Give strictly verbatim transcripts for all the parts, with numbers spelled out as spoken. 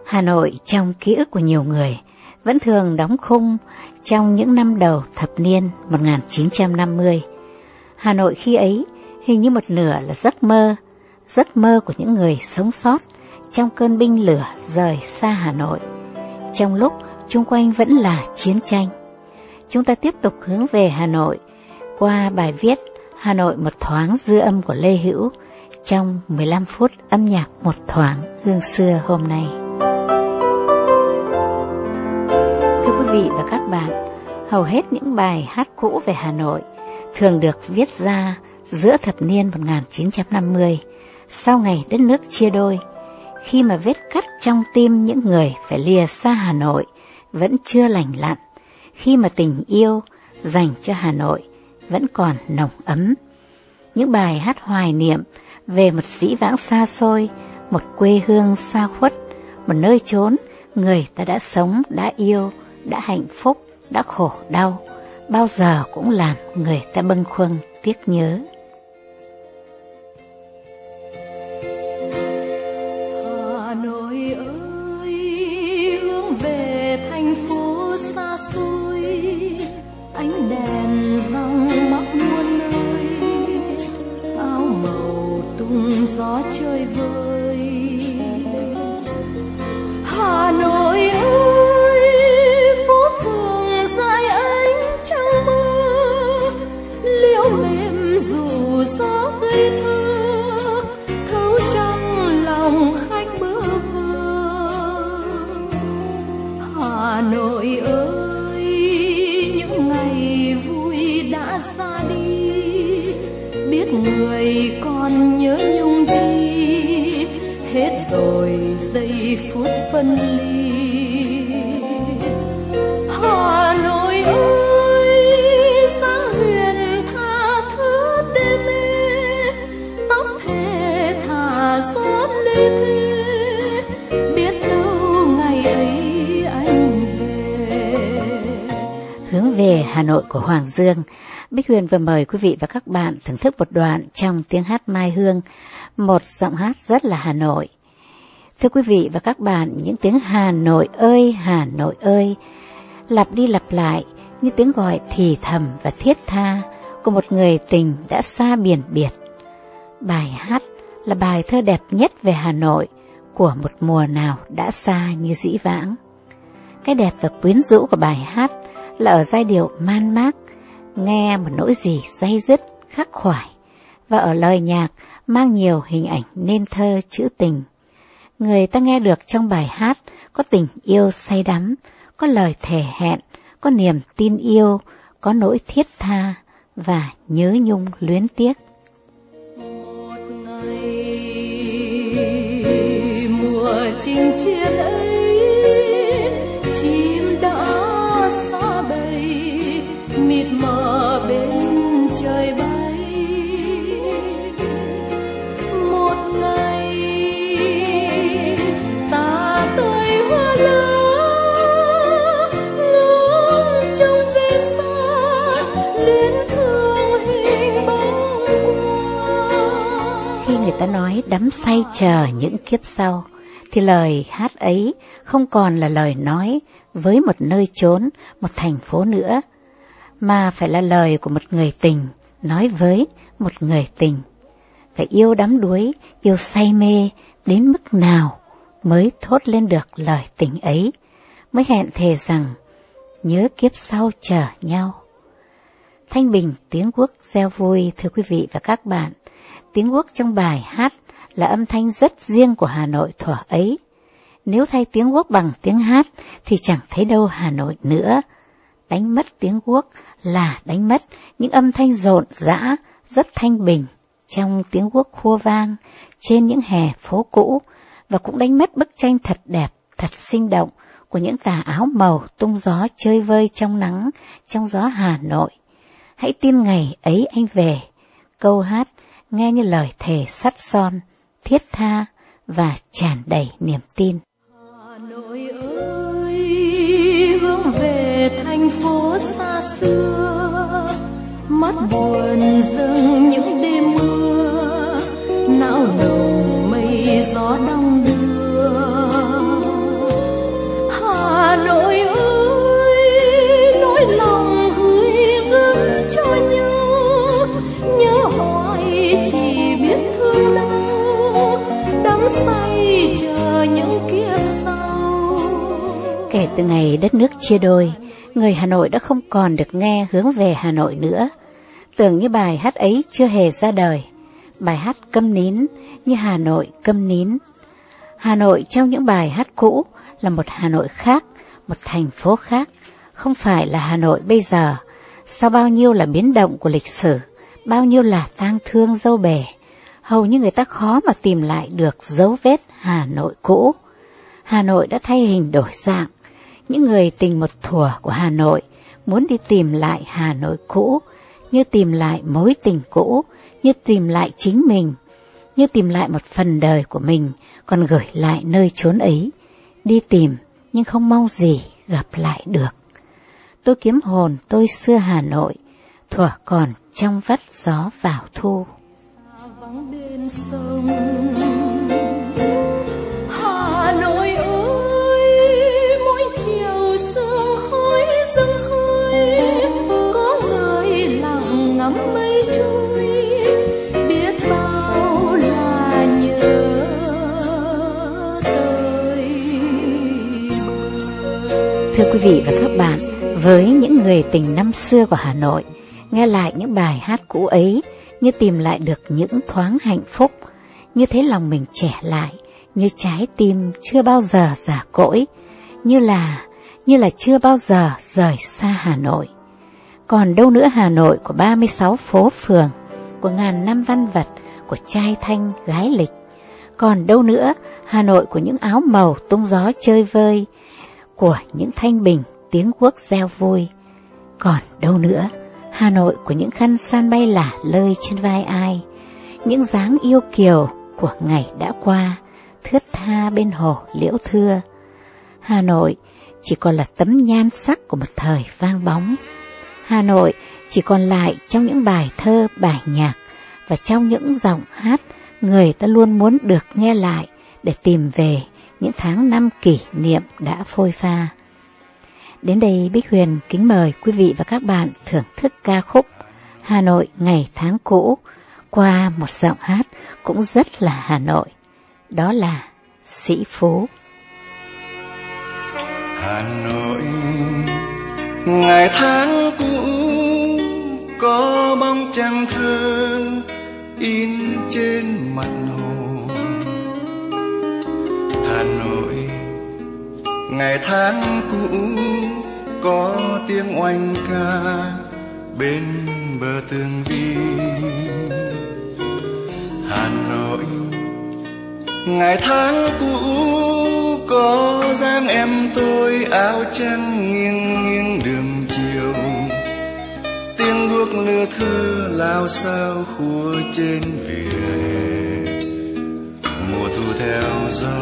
Hà Nội trong ký ức của nhiều người vẫn thường đóng khung trong những năm đầu thập niên một nghìn chín trăm năm mươi. Hà Nội khi ấy hình như một nửa là giấc mơ, giấc mơ của những người sống sót trong cơn binh lửa rời xa Hà Nội, trong lúc chung quanh vẫn là chiến tranh. Chúng ta tiếp tục hướng về Hà Nội qua bài viết Hà Nội một thoáng dư âm của Lê Hữu trong mười lăm phút âm nhạc một thoáng hương xưa hôm nay. Thưa quý vị và các bạn, hầu hết những bài hát cũ về Hà Nội thường được viết ra giữa thập niên một nghìn chín trăm năm mươi, sau ngày đất nước chia đôi, khi mà vết cắt trong tim những người phải lìa xa Hà Nội vẫn chưa lành lặn, khi mà tình yêu dành cho Hà Nội vẫn còn nồng ấm. Những bài hát hoài niệm về một dĩ vãng xa xôi, một quê hương xa khuất, một nơi chốn người ta đã sống, đã yêu, đã hạnh phúc, đã khổ đau, bao giờ cũng làm người ta bâng khuâng tiếc nhớ. Hà Nội ơi, hướng về thành phố xa xôi, ánh đèn răng mắc muôn nơi, áo màu tung gió chơi vơi. Hà Nội ơi, phố phường dài ánh trăng mơ, liễu mềm dù gió ngây thơ, thấu trong lòng khách bơ vơ. Hà Nội ơi, những ngày vui đã xa đi, biết người còn nhớ nhung chi, hết rồi giây phút phân ly. Hà Nội ơi, dáng huyền tha thướt đê mê, tóc thề thả rót lê thê, biết đâu ngày ấy anh về. Hướng về Hà Nội của Hoàng Dương, Bích Huyền vừa mời quý vị và các bạn thưởng thức một đoạn trong tiếng hát Mai Hương, một giọng hát rất là Hà Nội. Thưa quý vị và các bạn, những tiếng Hà Nội ơi, Hà Nội ơi, lặp đi lặp lại như tiếng gọi thì thầm và thiết tha của một người tình đã xa biển biệt. Bài hát là bài thơ đẹp nhất về Hà Nội của một mùa nào đã xa như dĩ vãng. Cái đẹp và quyến rũ của bài hát là ở giai điệu man mác, nghe một nỗi gì day dứt, khắc khoải, và ở lời nhạc mang nhiều hình ảnh nên thơ trữ tình. Người ta nghe được trong bài hát có tình yêu say đắm, có lời thề hẹn, có niềm tin yêu, có nỗi thiết tha và nhớ nhung luyến tiếc. Một ngày mùa chinh chiến ấy, chim đã xa bầy, mịt mờ bên trời bay. Một ngày ta tươi hoa lá, ngóng trông về xa, luyến thương hình bóng qua. Khi người ta nói đắm say chờ những kiếp sau, thì lời hát ấy không còn là lời nói với một nơi chốn, một thành phố nữa, mà phải là lời của một người tình nói với một người tình. Phải yêu đắm đuối, yêu say mê đến mức nào mới thốt lên được lời tình ấy, mới hẹn thề rằng nhớ kiếp sau chờ nhau. Thanh bình tiếng guốc reo vui. Thưa quý vị và các bạn, tiếng guốc trong bài hát là âm thanh rất riêng của Hà Nội thuở ấy. Nếu thay tiếng guốc bằng tiếng hát thì chẳng thấy đâu Hà Nội nữa. Đánh mất tiếng guốc là đánh mất những âm thanh rộn rã, rất thanh bình trong tiếng guốc khua vang trên những hè phố cũ, và cũng đánh mất bức tranh thật đẹp, thật sinh động của những tà áo màu tung gió chơi vơi trong nắng, trong gió Hà Nội. Hãy tin ngày ấy anh về, câu hát nghe như lời thề sắt son, thiết tha và tràn đầy niềm tin. Hà Nội ơi, hướng về thành phố xa xưa, mắt buồn dâng những đêm mưa, não nồng mây gió đong đưa. từ ngày đất nước chia đôi, người Hà Nội đã không còn được nghe hướng về Hà Nội nữa. Tưởng như bài hát ấy chưa hề ra đời, bài hát câm nín như Hà Nội câm nín. Hà Nội trong những bài hát cũ là một Hà Nội khác, một thành phố khác, không phải là Hà Nội bây giờ. Sau bao nhiêu là biến động của lịch sử, bao nhiêu là tang thương dâu bể, hầu như người ta khó mà tìm lại được dấu vết Hà Nội cũ. Hà Nội đã thay hình đổi dạng. Những người tình một thuở của Hà Nội muốn đi tìm lại Hà Nội cũ, như tìm lại mối tình cũ, như tìm lại chính mình, như tìm lại một phần đời của mình còn gửi lại nơi chốn ấy. Đi tìm nhưng không mong gì gặp lại được. Tôi kiếm hồn tôi xưa Hà Nội, thuở còn trong vắt gió vào thu. Vắng bên sông Hà Nội ơi, mỗi chiều sương khói dâng khơi, có người lặng ngắm mây trôi, biết bao là nhớ tới bờ. Thưa quý vị và các bạn, với những người tình năm xưa của Hà Nội, nghe lại những bài hát cũ ấy như tìm lại được những thoáng hạnh phúc, như thấy lòng mình trẻ lại, như trái tim chưa bao giờ già cỗi, như là như là chưa bao giờ rời xa Hà Nội. Còn đâu nữa Hà Nội của ba mươi sáu phố phường, của ngàn năm văn vật, của trai thanh gái lịch. Còn đâu nữa Hà Nội của những áo màu tung gió chơi vơi, của những thanh bình tiếng guốc reo vui. Còn đâu nữa Hà Nội của những khăn san bay lả lơi trên vai ai, những dáng yêu kiều của ngày đã qua, thướt tha bên hồ liễu thưa. Hà Nội chỉ còn là tấm nhan sắc của một thời vang bóng. Hà Nội chỉ còn lại trong những bài thơ, bài nhạc và trong những giọng hát người ta luôn muốn được nghe lại để tìm về những tháng năm kỷ niệm đã phôi pha. Đến đây Bích Huyền kính mời quý vị và các bạn thưởng thức ca khúc Hà Nội ngày tháng cũ qua một giọng hát cũng rất là Hà Nội, đó là Sĩ Phú. Hà Nội ngày tháng cũ có bóng trăng thơ in trên mặt hồ. Hà Nội ngày tháng cũ có tiếng oanh ca bên bờ tường vi. Hà Nội ngày tháng cũ có dáng em tôi áo trắng nghiêng nghiêng đường chiều, tiếng guốc lưa thưa lao sao khua trên vỉa hè, mùa thu theo gió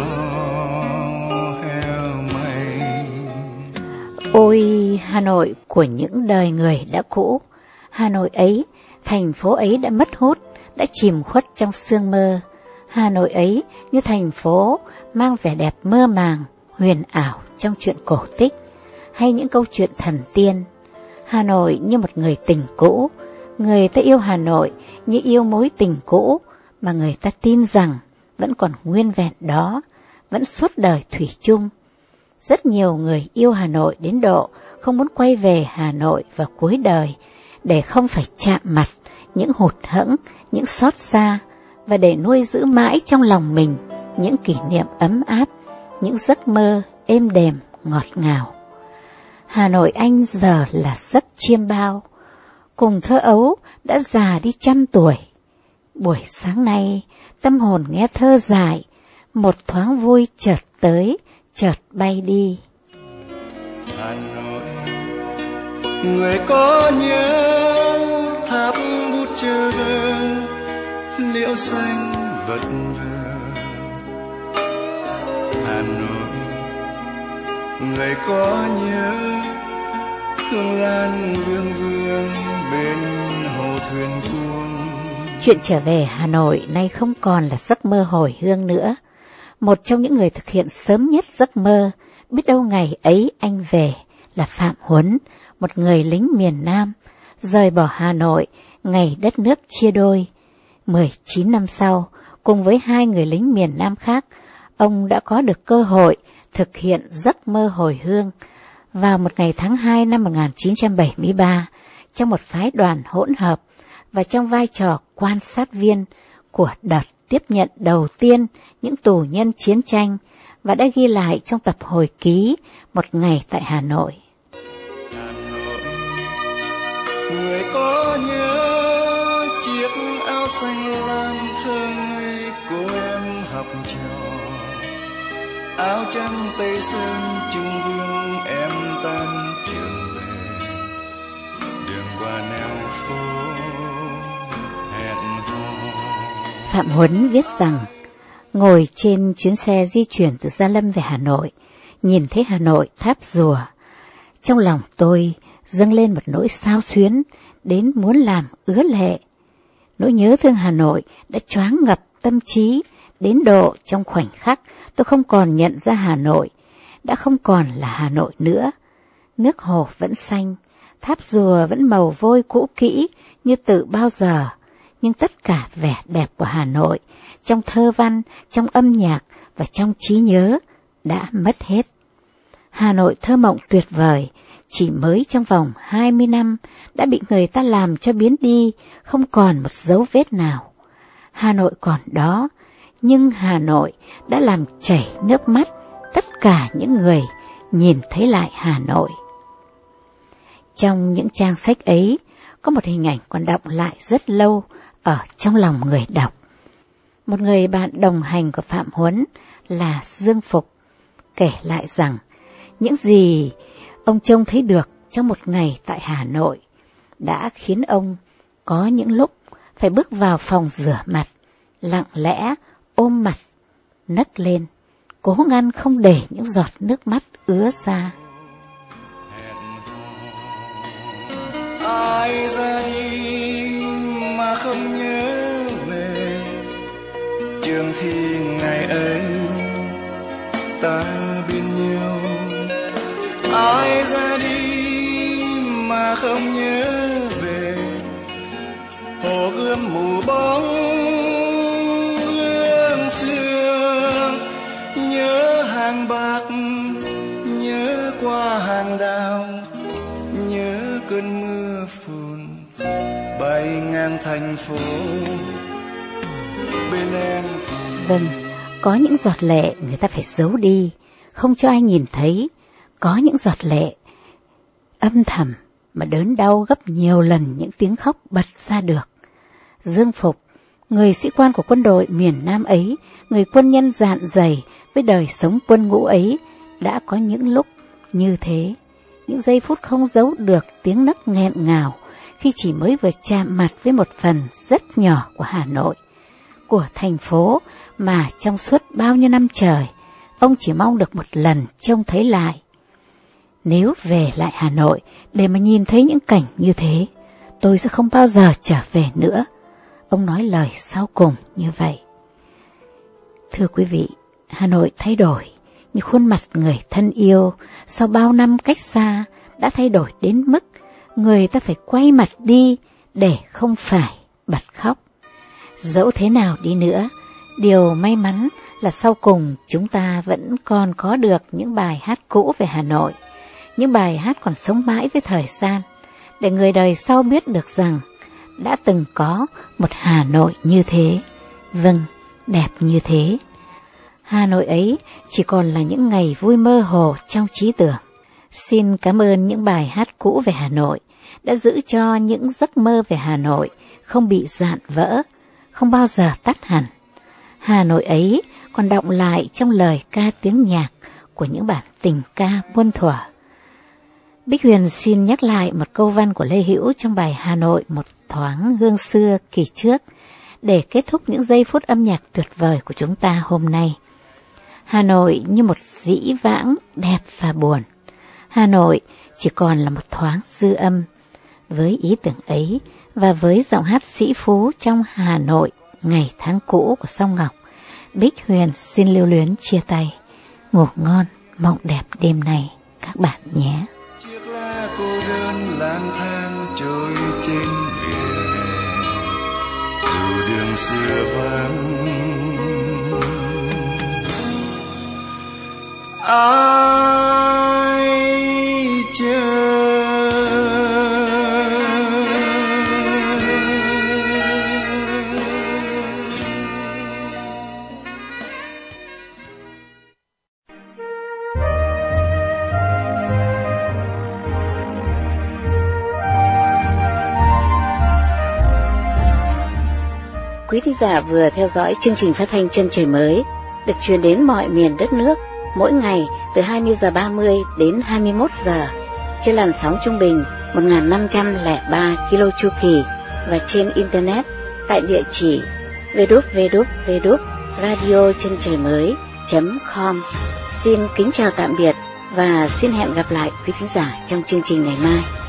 heo mây. Ôi Hà Nội của những đời người đã cũ, Hà Nội ấy, thành phố ấy đã mất hút, đã chìm khuất trong sương mơ. Hà Nội ấy như thành phố mang vẻ đẹp mơ màng, huyền ảo trong chuyện cổ tích hay những câu chuyện thần tiên. Hà Nội như một người tình cũ, người ta yêu Hà Nội như yêu mối tình cũ mà người ta tin rằng vẫn còn nguyên vẹn đó, vẫn suốt đời thủy chung. Rất nhiều người yêu Hà Nội đến độ không muốn quay về Hà Nội vào cuối đời để không phải chạm mặt những hụt hẫng, những xót xa và để nuôi giữ mãi trong lòng mình những kỷ niệm ấm áp, những giấc mơ êm đềm ngọt ngào. Hà Nội anh giờ là giấc chiêm bao, cùng thơ ấu đã già đi trăm tuổi. Buổi sáng nay tâm hồn nghe thơ dại, một thoáng vui chợt tới, chợt bay đi. Hà Nội người có nhớ tháp bút chơ liễu xanh vật vờ. Hà Nội người có nhớ hương lan vương vương bên hồ thuyền cuông. Chuyện trở về Hà Nội nay không còn là giấc mơ hồi hương nữa. Một trong những người thực hiện sớm nhất giấc mơ, biết đâu ngày ấy anh về, là Phạm Huấn, một người lính miền Nam, rời bỏ Hà Nội ngày đất nước chia đôi. mười chín năm sau, cùng với hai người lính miền Nam khác, ông đã có được cơ hội thực hiện giấc mơ hồi hương vào một ngày tháng hai năm một nghìn chín trăm bảy mươi ba trong một phái đoàn hỗn hợp và trong vai trò quan sát viên của đợt tiếp nhận đầu tiên những tù nhân chiến tranh, và đã ghi lại trong tập hồi ký Một ngày tại Hà Nội. Hà Nội, người có nhớ chiếc áo xanh lam thơ ngây cô em học trò, áo trắng tây sơn trưng vương em tan trường về, đường qua nẻo phố hẹn hò. Phạm Huấn viết rằng, ngồi trên chuyến xe di chuyển từ Gia Lâm về Hà Nội, nhìn thấy Hà Nội tháp rùa, trong lòng tôi dâng lên một nỗi xao xuyến đến muốn làm ứa lệ. Nỗi nhớ thương Hà Nội đã choáng ngập tâm trí đến độ trong khoảnh khắc tôi không còn nhận ra Hà Nội, đã không còn là Hà Nội nữa. Nước hồ vẫn xanh, tháp rùa vẫn màu vôi cũ kỹ như từ bao giờ, nhưng tất cả vẻ đẹp của Hà Nội, trong thơ văn, trong âm nhạc và trong trí nhớ, đã mất hết. Hà Nội thơ mộng tuyệt vời, chỉ mới trong vòng hai mươi năm đã bị người ta làm cho biến đi, không còn một dấu vết nào. Hà Nội còn đó, nhưng Hà Nội đã làm chảy nước mắt tất cả những người nhìn thấy lại Hà Nội. Trong những trang sách ấy, có một hình ảnh còn đọng lại rất lâu ở trong lòng người đọc. Một người bạn đồng hành của Phạm Huấn là Dương Phục kể lại rằng những gì ông trông thấy được trong một ngày tại Hà Nội đã khiến ông có những lúc phải bước vào phòng rửa mặt, lặng lẽ ôm mặt, nấc lên, cố ngăn không để những giọt nước mắt ứa ra. Ai ra đi mà không nhớ về trường thi ngày ấy ta bên nhau. Ai ra đi mà không nhớ về hồ gươm mù bóng gương xưa, nhớ hàng bạc, nhớ qua hàng đào, nhớ cơn mưa phùn bay ngang thành phố bên em. Vâng, có những giọt lệ người ta phải giấu đi, không cho ai nhìn thấy. Có những giọt lệ âm thầm mà đớn đau gấp nhiều lần những tiếng khóc bật ra được. Dương Phục, người sĩ quan của quân đội miền Nam ấy, người quân nhân dạn dày với đời sống quân ngũ ấy, đã có những lúc như thế. Những giây phút không giấu được tiếng nấc nghẹn ngào khi chỉ mới vừa chạm mặt với một phần rất nhỏ của Hà Nội, của thành phố mà trong suốt bao nhiêu năm trời ông chỉ mong được một lần trông thấy lại. Nếu về lại Hà Nội để mà nhìn thấy những cảnh như thế, tôi sẽ không bao giờ trở về nữa. Ông nói lời sau cùng như vậy. Thưa quý vị, Hà Nội thay đổi, nhưng khuôn mặt người thân yêu sau bao năm cách xa đã thay đổi đến mức người ta phải quay mặt đi để không phải bật khóc. Dẫu thế nào đi nữa, điều may mắn là sau cùng chúng ta vẫn còn có được những bài hát cũ về Hà Nội, những bài hát còn sống mãi với thời gian, để người đời sau biết được rằng đã từng có một Hà Nội như thế, vâng, đẹp như thế. Hà Nội ấy chỉ còn là những ngày vui mơ hồ trong trí tưởng. Xin cảm ơn những bài hát cũ về Hà Nội đã giữ cho những giấc mơ về Hà Nội không bị rạn vỡ, không bao giờ tắt hẳn. Hà Nội ấy còn đọng lại trong lời ca tiếng nhạc của những bản tình ca muôn thuở. Bích Huyền xin nhắc lại một câu văn của Lê Hữu trong bài Hà Nội một thoáng hương xưa kỳ trước để kết thúc những giây phút âm nhạc tuyệt vời của chúng ta hôm nay. Hà Nội như một dĩ vãng đẹp và buồn. Hà Nội chỉ còn là một thoáng dư âm. Với ý tưởng ấy và với giọng hát sĩ phú trong Hà Nội ngày tháng cũ của Song Ngọc, Bích Huyền xin lưu luyến chia tay. Ngủ ngon, mộng đẹp đêm nay các bạn nhé. Chiếc lá cô đơn lang thang trôi trên vỉa hè, dù đường xưa vắng quý thính giả vừa theo dõi chương trình phát thanh Chân Trời Mới được truyền đến mọi miền đất nước mỗi ngày từ hai mươi giờ ba mươi đến hai mươi mốt giờ trên làn sóng trung bình một nghìn năm trăm lẻ ba ki lô chu kỳ và trên internet tại địa chỉ w w w chấm radio chân trời mới chấm com. Xin kính chào tạm biệt và xin hẹn gặp lại quý thính giả trong chương trình ngày mai.